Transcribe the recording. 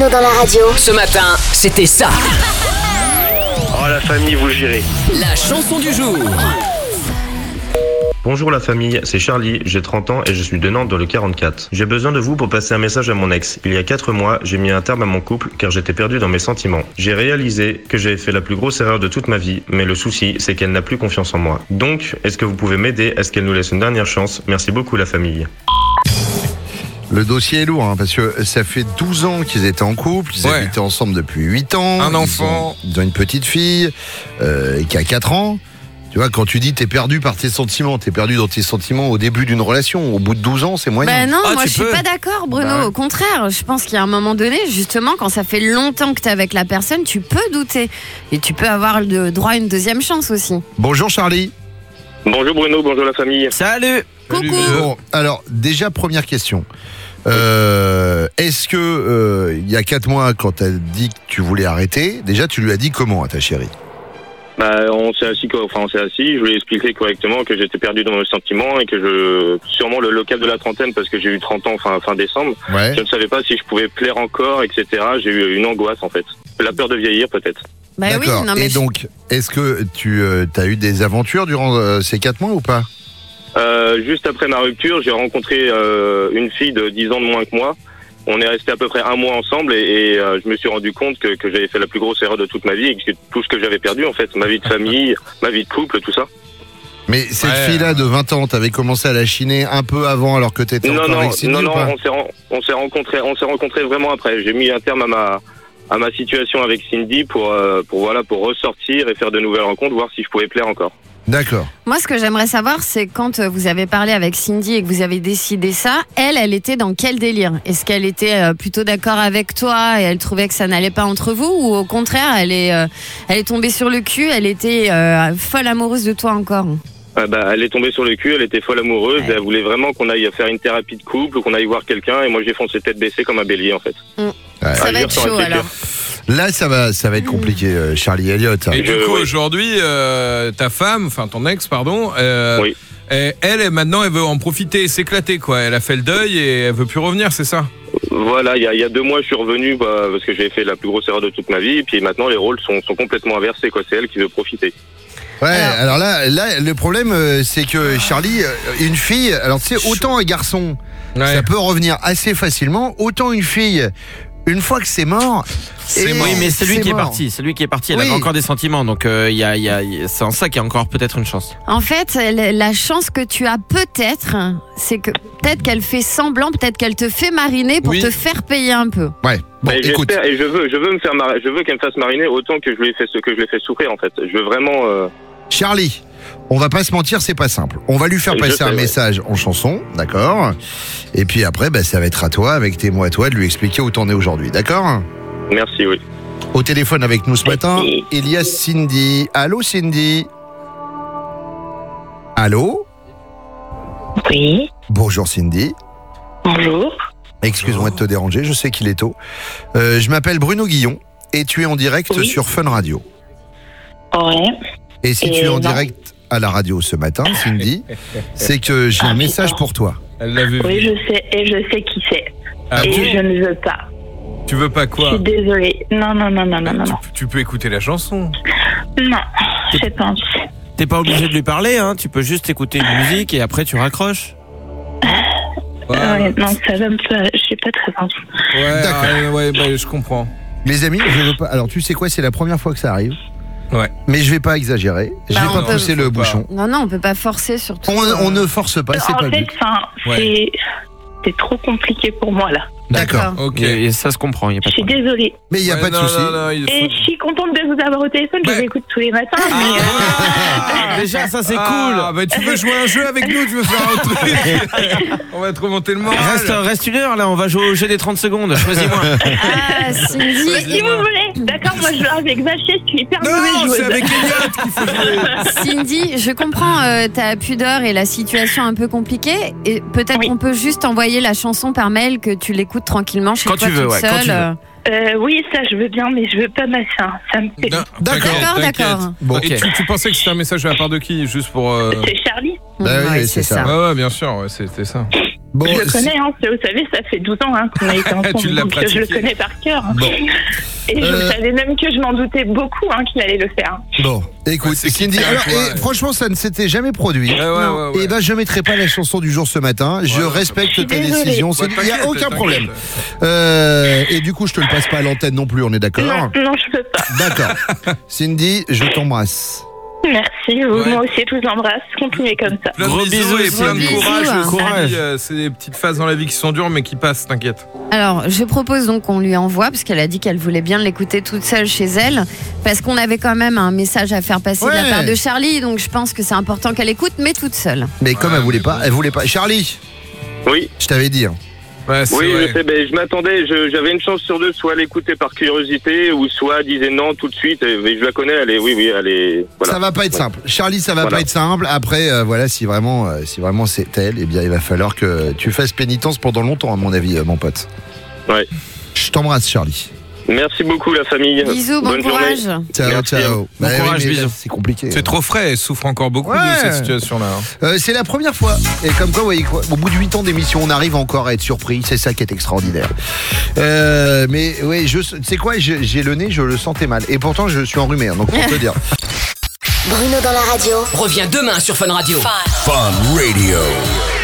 Bruno dans la radio. Ce matin, c'était ça. Oh la famille, vous gérez. La chanson du jour. Bonjour la famille, c'est Charlie, j'ai 30 ans et je suis de Nantes dans le 44. J'ai besoin de vous pour passer un message à mon ex. Il y a 4 mois, j'ai mis un terme à mon couple car j'étais perdu dans mes sentiments. J'ai réalisé que j'avais fait la plus grosse erreur de toute ma vie, mais le souci, c'est qu'elle n'a plus confiance en moi. Donc, est-ce que vous pouvez m'aider à ce qu'elle nous laisse une dernière chance? Merci beaucoup la famille. Le dossier est lourd, hein, parce que ça fait 12 ans qu'ils étaient en couple, ils habitaient ensemble depuis 8 ans. Un enfant. Ils ont une petite fille qui a 4 ans. Tu vois, quand tu dis t'es perdu par tes sentiments, t'es perdu dans tes sentiments au début d'une relation, au bout de 12 ans, c'est moyen. Ben non, Ah, moi tu je suis peux. pas d'accord, Bruno. Bah ouais. Au contraire, je pense qu'il y a un moment donné, justement, quand ça fait longtemps que t'es avec la personne, tu peux douter. Et tu peux avoir le droit à une deuxième chance aussi. Bonjour Charlie. Bonjour Bruno, bonjour la famille. Salut. Coucou. Bon, alors déjà première question. Est-ce que il y a 4 mois, quand t'as dit que tu voulais arrêter, déjà tu lui as dit comment à ta chérie? Bah, on s'est assis, je lui ai expliqué correctement que j'étais perdu dans mes sentiments et que sûrement le local de la trentaine, parce que j'ai eu 30 ans fin décembre, Ouais. je ne savais pas si je pouvais plaire encore, etc. J'ai eu une angoisse en fait. La peur de vieillir peut-être. Bah oui, D'accord. non mais Et donc, est-ce que tu as eu des aventures durant ces 4 mois ou pas? Juste après ma rupture, j'ai rencontré une fille de 10 ans de moins que moi. On est resté à peu près un mois ensemble et je me suis rendu compte que j'avais fait la plus grosse erreur de toute ma vie et que tout ce que j'avais perdu en fait, ma vie de famille, ma vie de couple, tout ça. Mais cette fille-là de 20 ans, t'avais commencé à la chiner un peu avant alors que t'étais encore avec Cindy ou pas? on s'est rencontrés vraiment après. J'ai mis un terme à ma situation avec Cindy pour ressortir et faire de nouvelles rencontres, voir si je pouvais plaire encore. D'accord. moi ce que j'aimerais savoir, c'est quand vous avez parlé avec Cindy et que vous avez décidé ça, elle était dans quel délire? Est-ce qu'elle était plutôt d'accord avec toi et elle trouvait que ça n'allait pas entre vous, ou au contraire elle est tombée sur le cul, elle était folle amoureuse de toi encore? Elle est tombée sur le cul, elle était folle amoureuse, Ouais. elle voulait vraiment qu'on aille faire une thérapie de couple ou qu'on aille voir quelqu'un et moi j'ai foncé tête baissée comme un bélier en fait. Ça va dire être ça aurait chaud été alors. Là, ça va être compliqué, Charlie Elliott. Et du Je- coup, oui. aujourd'hui, ta femme, enfin ton ex, pardon, Oui. elle, maintenant, elle veut en profiter et s'éclater, quoi. Elle a fait le deuil et elle veut plus revenir, c'est ça? Voilà, il y a 2 mois je suis revenu parce que j'ai fait la plus grosse erreur de toute ma vie et puis maintenant les rôles sont complètement inversés quoi, c'est elle qui veut profiter. Ouais, alors là, le problème, c'est que Charlie, une fille, alors tu sais, autant un garçon, ça peut revenir assez facilement, autant une fille, une fois que c'est mort. C'est et mort. Oui, mais c'est lui qui est mort. parti. C'est lui qui est parti. Elle Oui. avait encore des sentiments. Donc, c'est en ça qu'il y a encore peut-être une chance. En fait, la chance que tu as peut-être, c'est que peut-être qu'elle fait semblant, peut-être qu'elle te fait mariner pour Oui. te faire payer un peu. Ouais. Bon, Et écoute. j'espère et je veux me faire je veux qu'elle me fasse mariner autant que je lui ai fait souffrir en fait. Je veux vraiment Charlie, on va pas se mentir, c'est pas simple. On va lui faire Je passer sais, un ouais. message en chanson, d'accord? Et puis après, ça va être à toi, avec tes mots à toi, de lui expliquer où t'en es aujourd'hui, d'accord? merci oui. Au téléphone avec nous ce matin, il y a Cindy. Allô Cindy? Allô? Oui, Bonjour Cindy. bonjour. Excuse-moi de te déranger, je sais qu'il est tôt. Je m'appelle Bruno Guillon et tu es en direct Oui. sur Fun Radio. Ouais. Et si Et tu es en non. direct à la radio ce matin, Cindy, c'est que j'ai un message pour toi. Elle l'avait Oui, vu. je sais, et je sais qui c'est. Ah et bon je ne veux pas. Tu veux pas Je quoi? suis désolée. Non. Tu peux écouter la chanson. Non, je pense. T'es pas obligé de lui parler, hein. Tu peux juste écouter une musique et après tu raccroches. Ouais, Non, ça va me faire. Je suis pas très envie. ouais, ouais, bah, je comprends. Les amis, je veux pas. Alors tu sais quoi, c'est la première fois que ça arrive. Ouais. Mais je vais pas exagérer. Je Bah, vais on pas peut- pousser le faut pas. bouchon. Non, on peut pas forcer surtout. On ne force pas, c'est En pas le fait, but. Ouais. c'est trop compliqué pour moi là. D'accord. Ok. Et ça se comprend. Y a pas Je de suis désolée. Mais il y a Ouais, pas de non, souci. non, il Et faut- je suis contente de vous avoir au téléphone. Je Bah. vous écoute tous les matins. mais, Ah, déjà, ça c'est Ah, bah tu veux jouer à un jeu avec nous, tu veux faire un truc. On va te remonter le moral. Reste une heure là. On va jouer au jeu des 30 secondes. Choisis-moi. Ah, Cindy. mais si vous voulez. D'accord, moi je joue avec Vachier. Je suis hyper Non, mauvaise c'est joueuse. avec Elliot qu'il faut jouer. Cindy, je comprends ta pudeur et la situation un peu compliquée. Et peut-être Oui. qu'on peut juste envoyer la chanson par mail, que tu l'écoutes tranquillement chez Quand toi tu veux, toute ouais, quand seule. tu veux. Oui, ça je veux bien, mais je veux pas ma faim. Ça me fait. Non, D'accord. t'inquiète. D'accord. Bon. Et tu pensais que c'était un message de la part de qui? Juste pour. C'est Charlie. Bah oui, Ouais, c'est ça. Ouais, bien sûr, ouais, c'était ça. Bon, je le connais, hein, vous savez, ça fait 12 ans qu'on a été ensemble, Tu l'as donc je pratiqué. le connais par cœur. Bon. Et je savais même que je m'en doutais beaucoup qu'il allait le faire. Bon, écoute, Ouais, c'est Cindy, qui fait alors, quoi, et ouais. franchement, ça ne s'était jamais produit. Ouais. Et ben, je mettrai pas la chanson du jour ce matin. Je Ouais, respecte je suis ta désolée. décision. Ouais, Il n'y a t'inquiète, aucun t'inquiète. problème. Et du coup, je te le passe pas à l'antenne non plus. On est d'accord? Non, je peux pas. D'accord. Cindy, je t'embrasse. Merci, Ouais. moi aussi, je vous embrasse. Continuez comme ça. Plein de Gros bisous, et plein de Cindy. courage. Gros courage. C'est des petites phases dans la vie qui sont dures mais qui passent, t'inquiète. Alors, je propose donc qu'on lui envoie, parce qu'elle a dit qu'elle voulait bien l'écouter toute seule chez elle, parce qu'on avait quand même un message à faire passer de Ouais. la part de Charlie, donc je pense que c'est important qu'elle écoute, mais toute seule. Mais comme Ouais, elle voulait mais pas, bon. elle voulait pas. Charlie, Oui, je t'avais dit. Ouais, c'est oui, vrai. je sais, je m'attendais, j'avais une chance sur deux, soit l'écouter par curiosité, ou soit elle disait non tout de suite, mais je la connais, elle est, voilà. Ça va pas être simple. Charlie, ça va Voilà. pas être simple. Après, voilà, si vraiment c'est elle, eh bien, il va falloir que tu fasses pénitence pendant longtemps, à mon avis, mon pote. Ouais. Je t'embrasse, Charlie. Merci beaucoup la famille. Bisous, bon Bonne courage. journée. Ciao, Merci. ciao. Bon courage, oui, mais là, bisous. c'est compliqué. C'est trop frais, elle souffre encore beaucoup Ouais. de cette situation-là. C'est la première fois. Et comme quoi, vous voyez quoi, au bout de 8 ans d'émission, on arrive encore à être surpris. C'est ça qui est extraordinaire. Mais oui, tu sais quoi, j'ai le nez, je le sentais mal. Et pourtant, je suis enrhumé, donc pour te dire. Bruno dans la radio. Reviens demain sur Fun Radio. Fun Radio.